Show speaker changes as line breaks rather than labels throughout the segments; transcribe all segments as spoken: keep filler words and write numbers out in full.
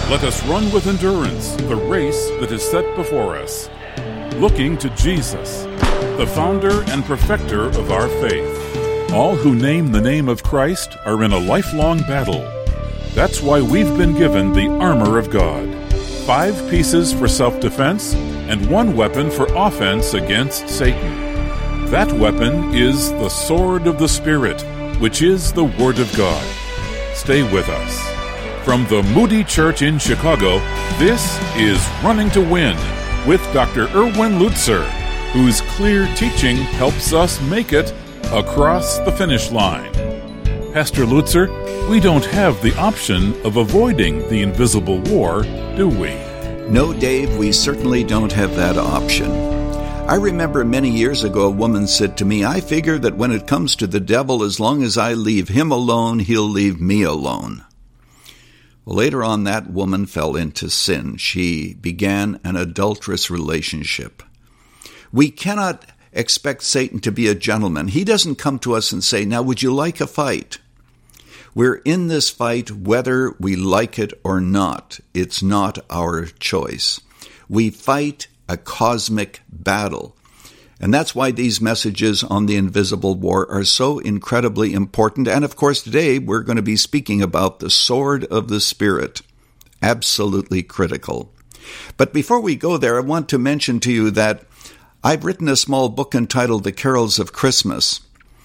Let us run with endurance the race that is set before us, looking to Jesus, the founder and perfecter of our faith. All who name the name of Christ are in a lifelong battle. That's why we've been given the armor of God. Five pieces for self-defense and one weapon for offense against Satan. That weapon is the sword of the Spirit, which is the Word of God. Stay with us. From the Moody Church in Chicago, this is Running to Win with Doctor Erwin Lutzer, whose clear teaching helps us make it across the finish line. Pastor Lutzer, we don't have the option of avoiding the invisible war, do we?
No, Dave, we certainly don't have that option. I remember many years ago a woman said to me, I figure that when it comes to the devil, as long as I leave him alone, he'll leave me alone. Well, later on, that woman fell into sin. She began an adulterous relationship. We cannot expect Satan to be a gentleman. He doesn't come to us and say, now, would you like a fight? We're in this fight whether we like it or not. It's not our choice. We fight a cosmic battle. And that's why these messages on the invisible war are so incredibly important. And of course, today we're going to be speaking about the sword of the Spirit. Absolutely critical. But before we go there, I want to mention to you that I've written a small book entitled The Carols of Christmas.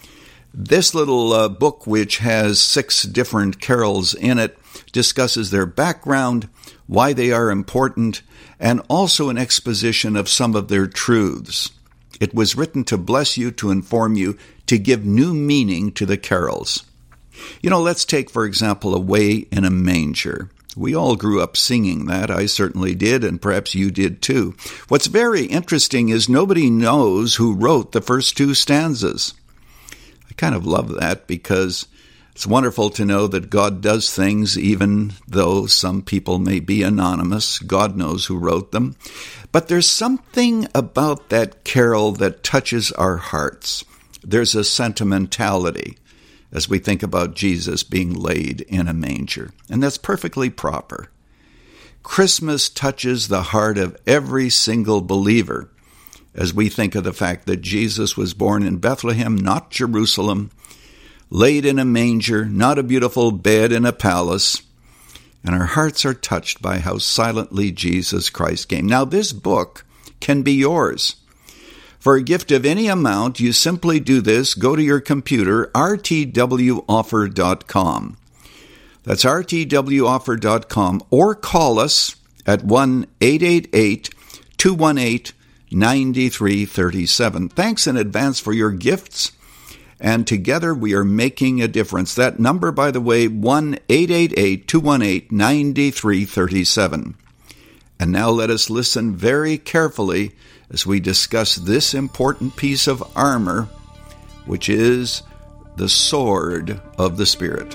This little uh, book, which has six different carols in it, discusses their background, why they are important, and also an exposition of some of their truths. It was written to bless you, to inform you, to give new meaning to the carols. You know, let's take, for example, Away in a Manger. We all grew up singing that. I certainly did, and perhaps you did too. What's very interesting is nobody knows who wrote the first two stanzas. I kind of love that because it's wonderful to know that God does things even though some people may be anonymous. God knows who wrote them. But there's something about that carol that touches our hearts. There's a sentimentality as we think about Jesus being laid in a manger. And that's perfectly proper. Christmas touches the heart of every single believer as we think of the fact that Jesus was born in Bethlehem, not Jerusalem, laid in a manger, not a beautiful bed in a palace, and our hearts are touched by how silently Jesus Christ came. Now, this book can be yours. For a gift of any amount, you simply do this. Go to your computer, r t w offer dot com. That's r t w offer dot com, or call us at one eight eight eight, two one eight, nine three three seven. Thanks in advance for your gifts, and together we are making a difference. That number, by the way, one eight eight eight, two one eight, nine three three seven. And now let us listen very carefully as we discuss this important piece of armor, which is the sword of the Spirit.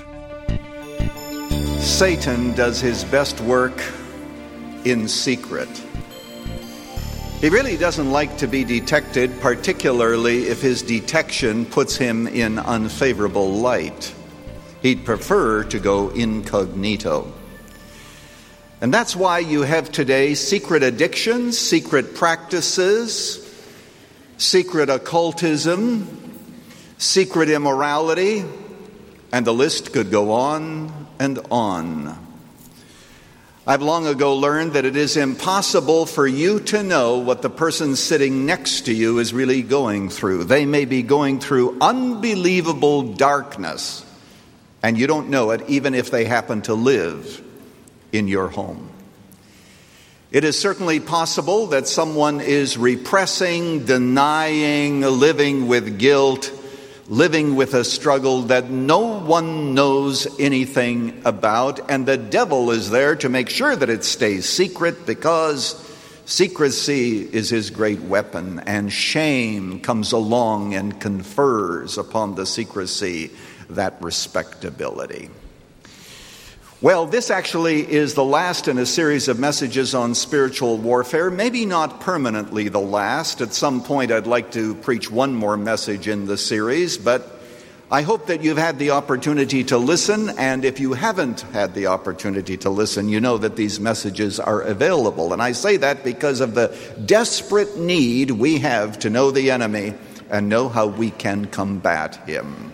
Satan does his best work in secret. He really doesn't like to be detected, particularly if his detection puts him in unfavorable light. He'd prefer to go incognito. And that's why you have today secret addictions, secret practices, secret occultism, secret immorality, and the list could go on and on. I've long ago learned that it is impossible for you to know what the person sitting next to you is really going through. They may be going through unbelievable darkness, and you don't know it even if they happen to live in your home. It is certainly possible that someone is repressing, denying, living with guilt, living with a struggle that no one knows anything about, and the devil is there to make sure that it stays secret, because secrecy is his great weapon, and shame comes along and confers upon the secrecy that respectability. Well, this actually is the last in a series of messages on spiritual warfare. Maybe not permanently the last. At some point, I'd like to preach one more message in the series, but I hope that you've had the opportunity to listen, and if you haven't had the opportunity to listen, you know that these messages are available. And I say that because of the desperate need we have to know the enemy and know how we can combat him.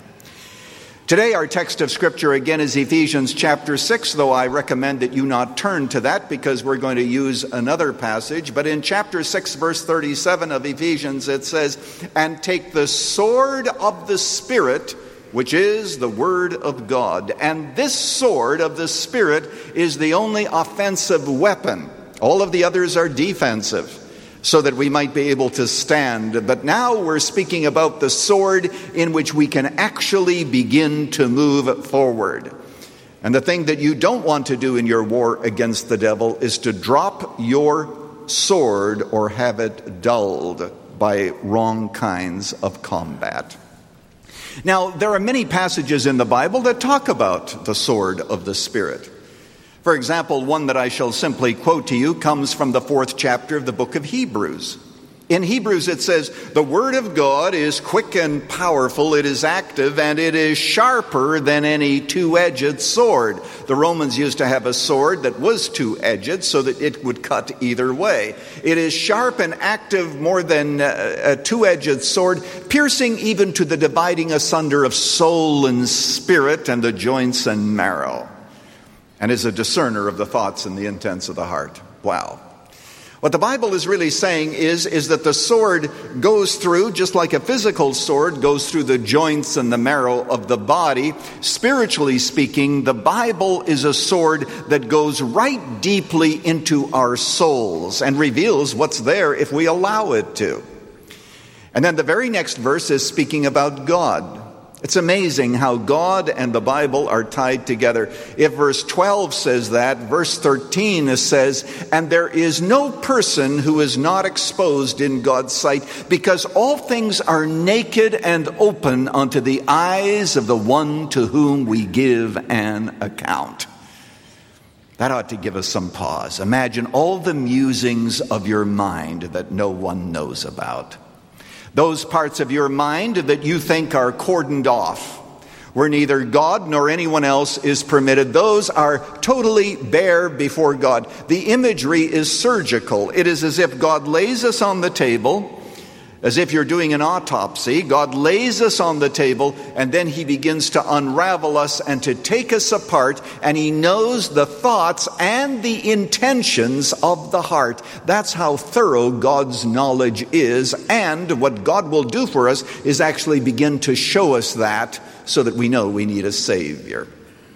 Today our text of Scripture again is Ephesians chapter six, though I recommend that you not turn to that because we're going to use another passage. But in chapter six, verse thirty-seven of Ephesians, it says, "And take the sword of the Spirit, which is the Word of God." And this sword of the Spirit is the only offensive weapon. All of the others are defensive, so that we might be able to stand. But now we're speaking about the sword in which we can actually begin to move forward. And the thing that you don't want to do in your war against the devil is to drop your sword or have it dulled by wrong kinds of combat. Now, there are many passages in the Bible that talk about the sword of the Spirit. For example, one that I shall simply quote to you comes from the fourth chapter of the book of Hebrews. In Hebrews it says, "The word of God is quick and powerful, it is active, and it is sharper than any two-edged sword." The Romans used to have a sword that was two-edged so that it would cut either way. It is sharp and active more than a two-edged sword, piercing even to the dividing asunder of soul and spirit and the joints and marrow, and is a discerner of the thoughts and the intents of the heart. Wow. What the Bible is really saying is, is that the sword goes through, just like a physical sword goes through the joints and the marrow of the body. Spiritually speaking, the Bible is a sword that goes right deeply into our souls and reveals what's there if we allow it to. And then the very next verse is speaking about God. It's amazing how God and the Bible are tied together. If verse twelve says that, verse thirteen says, "And there is no person who is not exposed in God's sight, because all things are naked and open unto the eyes of the one to whom we give an account." That ought to give us some pause. Imagine all the musings of your mind that no one knows about. Those parts of your mind that you think are cordoned off, where neither God nor anyone else is permitted, those are totally bare before God. The imagery is surgical. It is as if God lays us on the table, as if you're doing an autopsy. God lays us on the table, and then he begins to unravel us and to take us apart, and he knows the thoughts and the intentions of the heart. That's how thorough God's knowledge is, and what God will do for us is actually begin to show us that so that we know we need a Savior.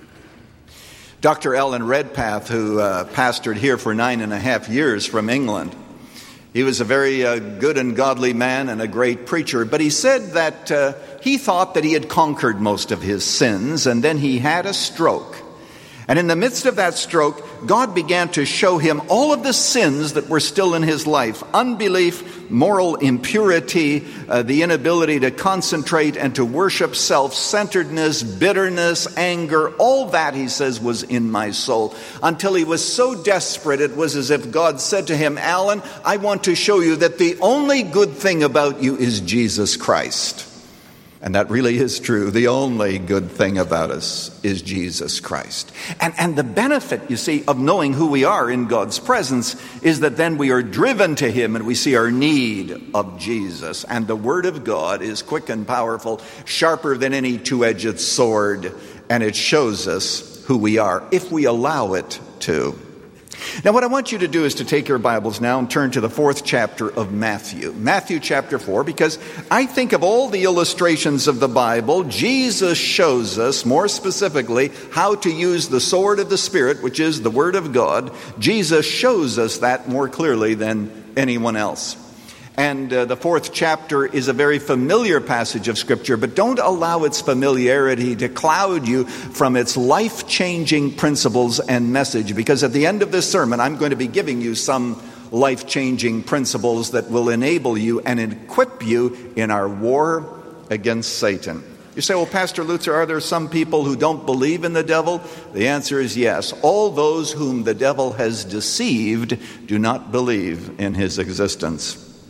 Doctor Alan Redpath, who uh, pastored here for nine and a half years from England, he was a very uh, good and godly man and a great preacher, but he said that uh, he thought that he had conquered most of his sins, and then he had a stroke. And in the midst of that stroke, God began to show him all of the sins that were still in his life: unbelief, moral impurity, uh, the inability to concentrate and to worship, self-centeredness, bitterness, anger. All that, he says, was in my soul. Until he was so desperate, it was as if God said to him, "Alan, I want to show you that the only good thing about you is Jesus Christ." And that really is true. The only good thing about us is Jesus Christ. And, and the benefit, you see, of knowing who we are in God's presence is that then we are driven to him and we see our need of Jesus. And the Word of God is quick and powerful, sharper than any two-edged sword, and it shows us who we are if we allow it to. Now, what I want you to do is to take your Bibles now and turn to the fourth chapter of Matthew. Matthew chapter four, because I think of all the illustrations of the Bible, Jesus shows us more specifically how to use the sword of the Spirit, which is the Word of God. Jesus shows us that more clearly than anyone else. And uh, the fourth chapter is a very familiar passage of Scripture, but don't allow its familiarity to cloud you from its life-changing principles and message, because at the end of this sermon, I'm going to be giving you some life-changing principles that will enable you and equip you in our war against Satan. You say, well, Pastor Lutzer, are there some people who don't believe in the devil? The answer is yes. All those whom the devil has deceived do not believe in his existence.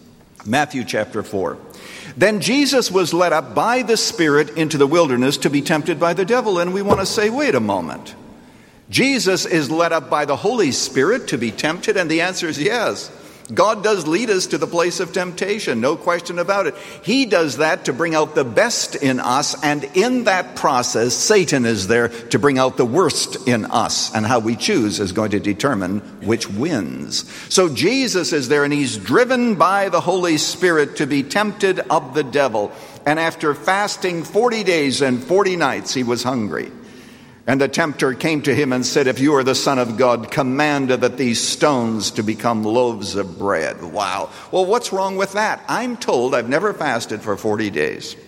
Matthew chapter four. Then Jesus was led up by the Spirit into the wilderness to be tempted by the devil. And we want to say, wait a moment. Jesus is led up by the Holy Spirit to be tempted? And the answer is yes. God does lead us to the place of temptation, no question about it. He does that to bring out the best in us, and in that process, Satan is there to bring out the worst in us, and how we choose is going to determine which wins. So Jesus is there, and he's driven by the Holy Spirit to be tempted of the devil. And after fasting forty days and forty nights, he was hungry. And the tempter came to him and said, if you are the Son of God, command that these stones to become loaves of bread. Wow. Well, what's wrong with that? I'm told I've never fasted for forty days.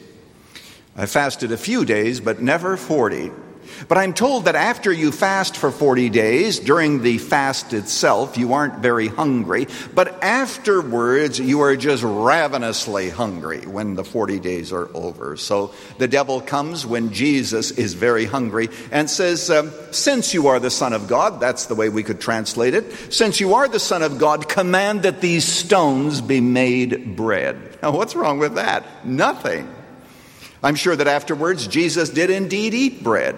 I fasted a few days, but never forty. But I'm told that after you fast for forty days, during the fast itself, you aren't very hungry. But afterwards, you are just ravenously hungry when the forty days are over. So the devil comes when Jesus is very hungry and says, um, since you are the Son of God, that's the way we could translate it. Since you are the Son of God, command that these stones be made bread. Now, what's wrong with that? Nothing. I'm sure that afterwards, Jesus did indeed eat bread.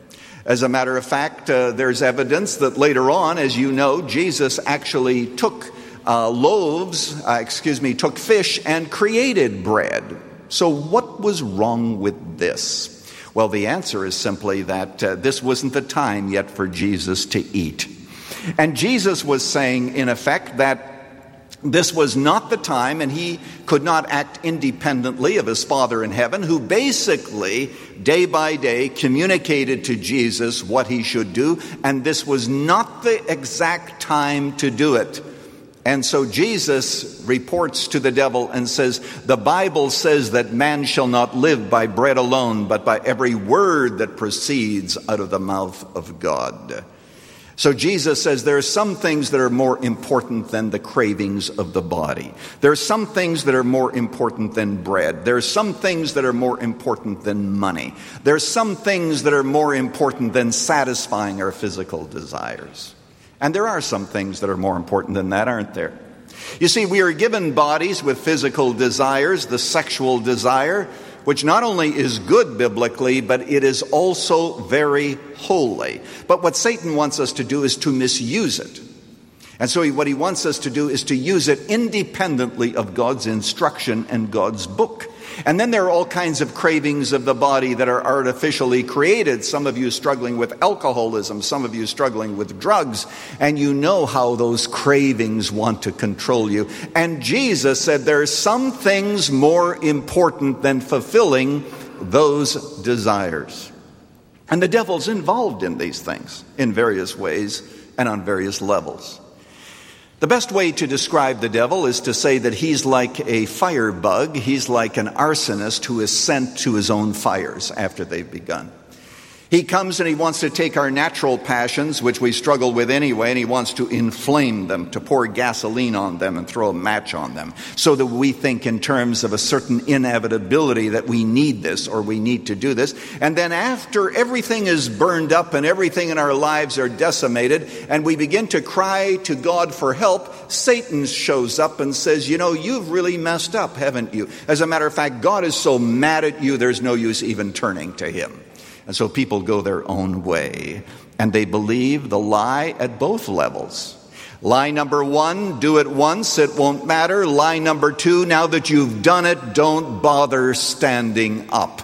As a matter of fact, uh, there's evidence that later on, as you know, Jesus actually took uh, loaves, uh, excuse me, took fish and created bread. So what was wrong with this? Well, the answer is simply that uh, this wasn't the time yet for Jesus to eat. And Jesus was saying, in effect, that this was not the time, and he could not act independently of his Father in heaven, who basically, day by day, communicated to Jesus what he should do, and this was not the exact time to do it. And so Jesus reports to the devil and says, the Bible says that man shall not live by bread alone, but by every word that proceeds out of the mouth of God. So Jesus says there are some things that are more important than the cravings of the body. There are some things that are more important than bread. There are some things that are more important than money. There are some things that are more important than satisfying our physical desires. And there are some things that are more important than that, aren't there? You see, we are given bodies with physical desires, the sexual desire, which not only is good biblically, but it is also very holy. But what Satan wants us to do is to misuse it. And so he, what he wants us to do is to use it independently of God's instruction and God's book. And then there are all kinds of cravings of the body that are artificially created. Some of you struggling with alcoholism, some of you struggling with drugs, and you know how those cravings want to control you. And Jesus said there are some things more important than fulfilling those desires. And the devil's involved in these things in various ways and on various levels. The best way to describe the devil is to say that he's like a firebug. He's like an arsonist who is sent to his own fires after they've begun. He comes and he wants to take our natural passions, which we struggle with anyway, and he wants to inflame them, to pour gasoline on them and throw a match on them, so that we think in terms of a certain inevitability that we need this or we need to do this. And then after everything is burned up and everything in our lives are decimated, and we begin to cry to God for help, Satan shows up and says, you know, you've really messed up, haven't you? As a matter of fact, God is so mad at you, there's no use even turning to him. And so people go their own way, and they believe the lie at both levels. Lie number one, do it once, it won't matter. Lie number two, now that you've done it, don't bother standing up.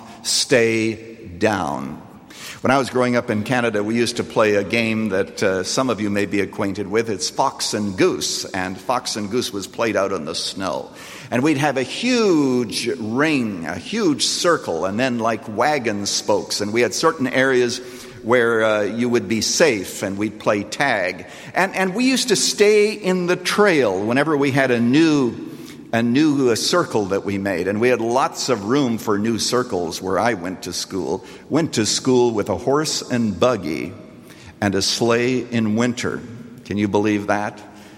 Stay down. When I was growing up in Canada, we used to play a game that uh, some of you may be acquainted with. It's Fox and Goose, and Fox and Goose was played out on the snow. And we'd have a huge ring, a huge circle, and then like wagon spokes. And we had certain areas where uh, you would be safe, and we'd play tag. And and we used to stay in the trail whenever we had a new a new a circle that we made. And we had lots of room for new circles where I went to school. Went to school with a horse and buggy and a sleigh in winter. Can you believe that?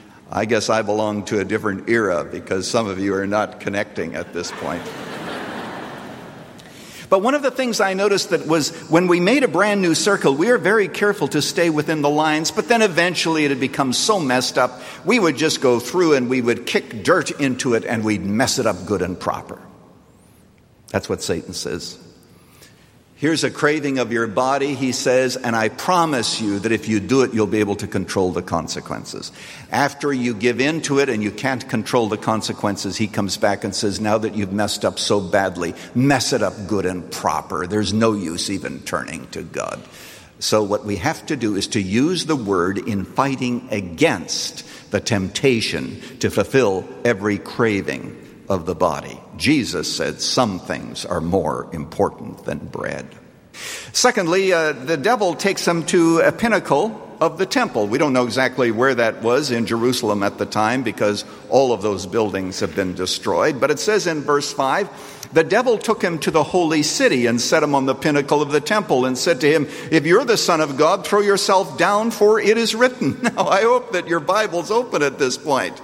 I guess I belong to a different era because some of you are not connecting at this point. But one of the things I noticed that was when we made a brand new circle, we were very careful to stay within the lines, but then eventually it had become so messed up, we would just go through and we would kick dirt into it and we'd mess it up good and proper. That's what Satan says. Here's a craving of your body, he says, and I promise you that if you do it, you'll be able to control the consequences. After you give in to it and you can't control the consequences, he comes back and says, now that you've messed up so badly, mess it up good and proper. There's no use even turning to God. So what we have to do is to use the word in fighting against the temptation to fulfill every craving of the body. Jesus said some things are more important than bread. Secondly, uh, the devil takes them to a pinnacle of the temple. We don't know exactly where that was in Jerusalem at the time because all of those buildings have been destroyed. But it says in verse five, the devil took him to the holy city and set him on the pinnacle of the temple and said to him, if you're the Son of God, throw yourself down, for it is written. Now, I hope that your Bible's open at this point.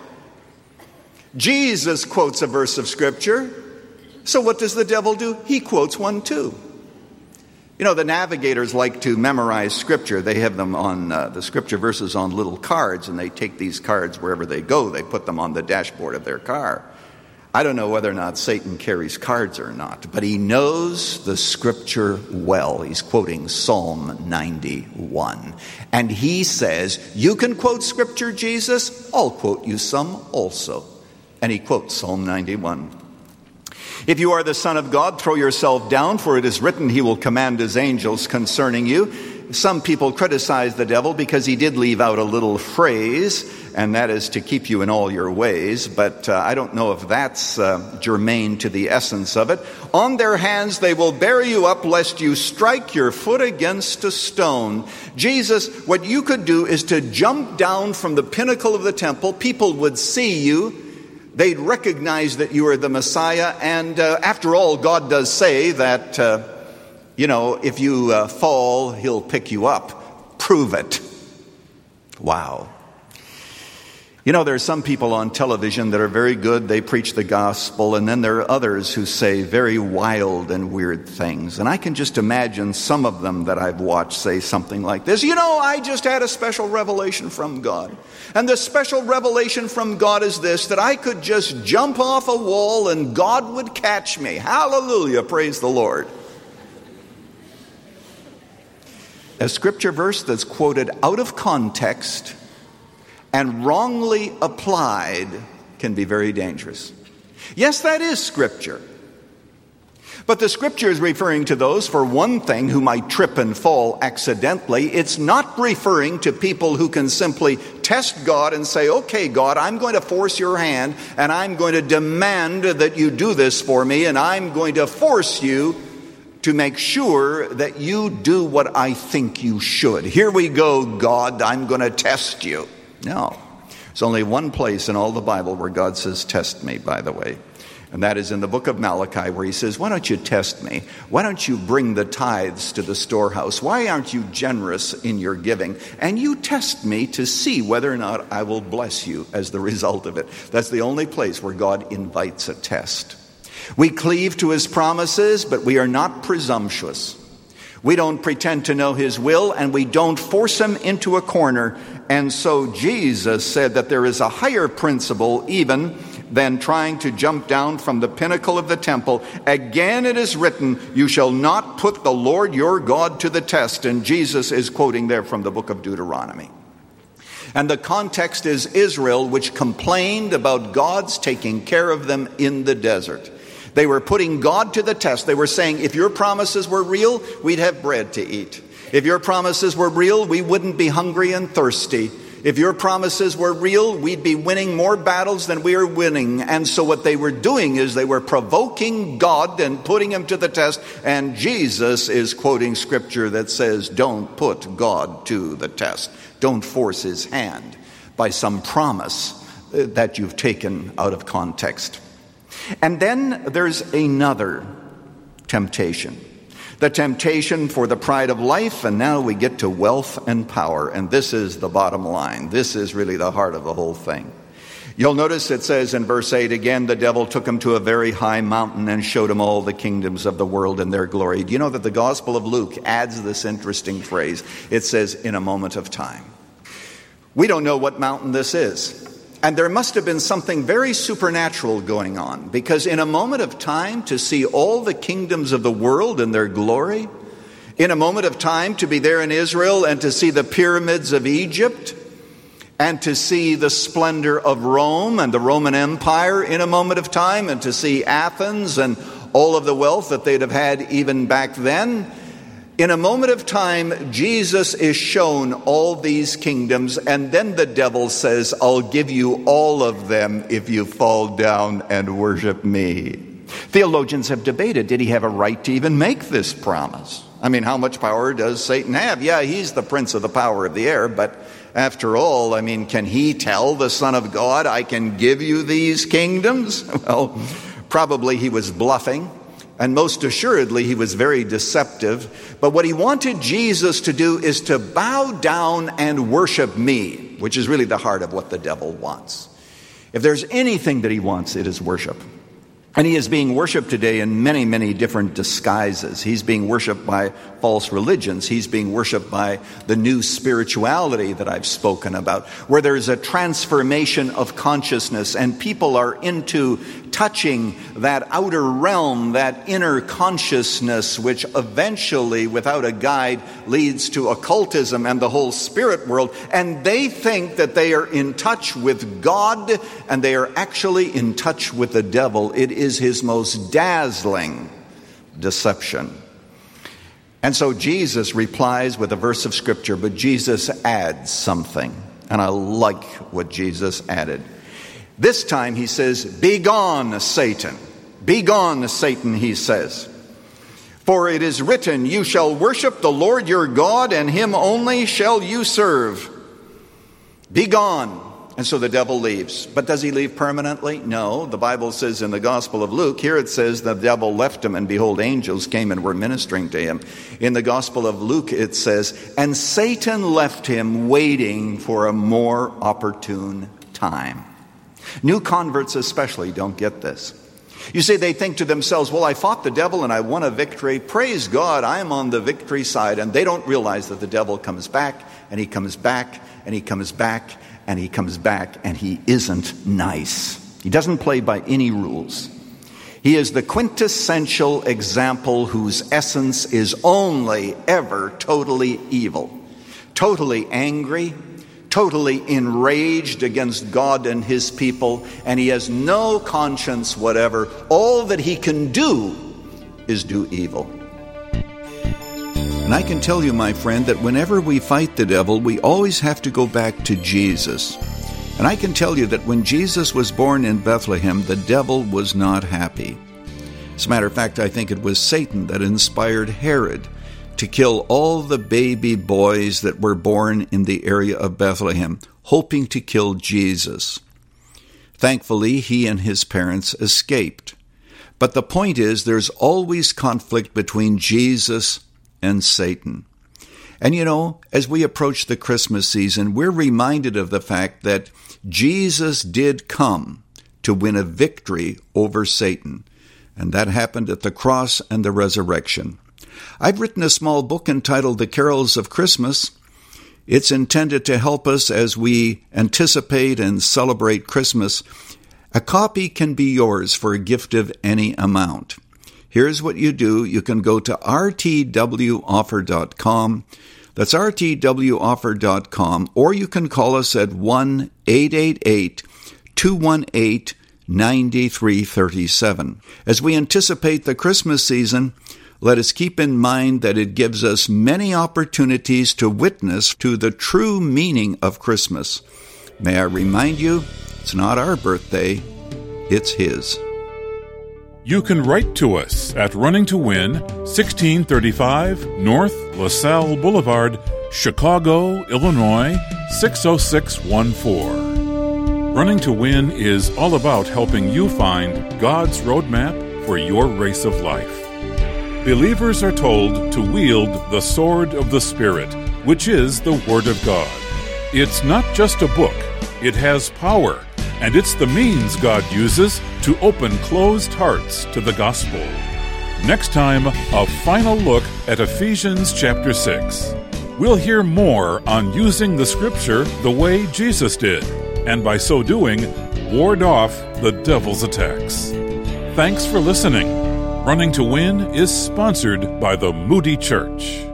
Jesus quotes a verse of Scripture. So what does the devil do? He quotes one too. You know, the navigators like to memorize Scripture. They have them on, uh, the Scripture verses on little cards, and they take these cards wherever they go. They put them on the dashboard of their car. I don't know whether or not Satan carries cards or not, but he knows the Scripture well. He's quoting Psalm ninety-one. And he says, you can quote Scripture, Jesus? I'll quote you some also. And he quotes Psalm ninety-one. If you are the Son of God, throw yourself down, for it is written, he will command his angels concerning you. Some people criticize the devil because he did leave out a little phrase, and that is to keep you in all your ways. But uh, I don't know if that's uh, germane to the essence of it. On their hands they will bear you up, lest you strike your foot against a stone. Jesus, what you could do is to jump down from the pinnacle of the temple. People would see you. They'd recognize that you are the Messiah. And uh, after all, God does say that, uh, you know, if you uh, fall, he'll pick you up. Prove it. Wow. You know, there are some people on television that are very good. They preach the gospel. And then there are others who say very wild and weird things. And I can just imagine some of them that I've watched say something like this. You know, I just had a special revelation from God. And the special revelation from God is this, that I could just jump off a wall and God would catch me. Hallelujah. Praise the Lord. A scripture verse that's quoted out of context and wrongly applied can be very dangerous. Yes, that is Scripture. But the Scripture is referring to those, for one thing, who might trip and fall accidentally. It's not referring to people who can simply test God and say, okay, God, I'm going to force your hand, and I'm going to demand that you do this for me, and I'm going to force you to make sure that you do what I think you should. Here we go, God, I'm going to test you. No. There's only one place in all the Bible where God says, test me, by the way. And that is in the book of Malachi, where he says, why don't you test me? Why don't you bring the tithes to the storehouse? Why aren't you generous in your giving? And you test me to see whether or not I will bless you as the result of it. That's the only place where God invites a test. We cleave to his promises, but we are not presumptuous. We don't pretend to know his will, and we don't force him into a corner. And so Jesus said that there is a higher principle even than trying to jump down from the pinnacle of the temple. Again, it is written, you shall not put the Lord your God to the test. And Jesus is quoting there from the book of Deuteronomy. And the context is Israel, which complained about God's taking care of them in the desert. They were putting God to the test. They were saying, if your promises were real, we'd have bread to eat. If your promises were real, we wouldn't be hungry and thirsty. If your promises were real, we'd be winning more battles than we are winning. And so what they were doing is they were provoking God and putting him to the test. And Jesus is quoting scripture that says, don't put God to the test. Don't force his hand by some promise that you've taken out of context. And then there's another temptation. The temptation for the pride of life, and now we get to wealth and power. And this is the bottom line. This is really the heart of the whole thing. You'll notice it says in verse eight, again, the devil took him to a very high mountain and showed him all the kingdoms of the world and their glory. Do you know that the Gospel of Luke adds this interesting phrase? It says, in a moment of time. We don't know what mountain this is. And there must have been something very supernatural going on, because in a moment of time to see all the kingdoms of the world and their glory, in a moment of time to be there in Israel and to see the pyramids of Egypt, and to see the splendor of Rome and the Roman Empire in a moment of time, and to see Athens and all of the wealth that they'd have had even back then. In a moment of time, Jesus is shown all these kingdoms, and then the devil says, I'll give you all of them if you fall down and worship me. Theologians have debated, did he have a right to even make this promise? I mean, how much power does Satan have? Yeah, he's the prince of the power of the air, but after all, I mean, can he tell the Son of God, I can give you these kingdoms? Well, probably he was bluffing, and most assuredly he was very deceptive. But what he wanted Jesus to do is to bow down and worship me, which is really the heart of what the devil wants. If there's anything that he wants, it is worship. And he is being worshiped today in many, many different disguises. He's being worshiped by false religions. He's being worshiped by the new spirituality that I've spoken about, where there's a transformation of consciousness and people are into touching that outer realm, that inner consciousness, which eventually, without a guide, leads to occultism and the whole spirit world. And they think that they are in touch with God, and they are actually in touch with the devil. It is his most dazzling deception. And so Jesus replies with a verse of Scripture, but Jesus adds something. And I like what Jesus added. This time he says, "Begone, Satan. Begone, Satan," he says. "For it is written, you shall worship the Lord your God, and him only shall you serve." Begone. And so the devil leaves. But does he leave permanently? No. The Bible says in the Gospel of Luke, here it says the devil left him, and behold, angels came and were ministering to him. In the Gospel of Luke it says, and Satan left him waiting for a more opportune time. New converts especially don't get this. You see, they think to themselves, well, I fought the devil and I won a victory. Praise God, I'm on the victory side. And they don't realize that the devil comes back, and he comes back, and he comes back, and he comes back, and he isn't nice. He doesn't play by any rules. He is the quintessential example whose essence is only ever totally evil, totally angry, totally enraged against God and his people, and he has no conscience whatever. All that he can do is do evil. And I can tell you, my friend, that whenever we fight the devil, we always have to go back to Jesus. And I can tell you that when Jesus was born in Bethlehem, the devil was not happy. As a matter of fact, I think it was Satan that inspired Herod to kill all the baby boys that were born in the area of Bethlehem, hoping to kill Jesus. Thankfully, he and his parents escaped. But the point is, there's always conflict between Jesus and Satan. And you know, as we approach the Christmas season, we're reminded of the fact that Jesus did come to win a victory over Satan. And that happened at the cross and the resurrection. I've written a small book entitled The Carols of Christmas. It's intended to help us as we anticipate and celebrate Christmas. A copy can be yours for a gift of any amount. Here's what you do. You can go to r t w offer dot com. That's r t w offer dot com. Or you can call us at one eight eight eight, two one eight, nine three three seven. As we anticipate the Christmas season, let us keep in mind that it gives us many opportunities to witness to the true meaning of Christmas. May I remind you, it's not our birthday, it's his.
You can write to us at Running to Win, sixteen thirty-five North LaSalle Boulevard, Chicago, Illinois, six oh six one four. Running to Win is all about helping you find God's roadmap for your race of life. Believers are told to wield the sword of the Spirit, which is the Word of God. It's not just a book. It has power, and it's the means God uses to open closed hearts to the gospel. Next time, a final look at Ephesians chapter six. We'll hear more on using the Scripture the way Jesus did, and by so doing, ward off the devil's attacks. Thanks for listening. Running to Win is sponsored by the Moody Church.